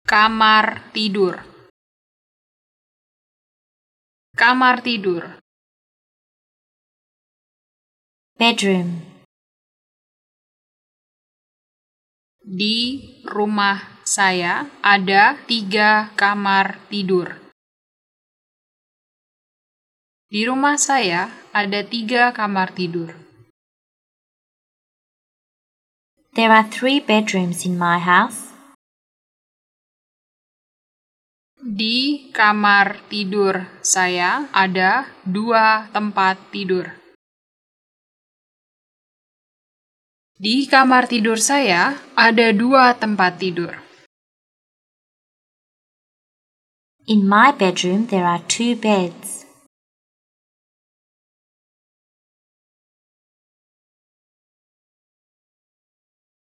Kamar tidur. Kamar tidur. Bedroom. Di rumah saya ada 3 kamar tidur. Di rumah saya ada 3 kamar tidur. There are 3 bedrooms in my house. Di kamar tidur saya ada 2 tempat tidur. Di kamar tidur saya ada 2 tempat tidur. In my bedroom there are 2 beds.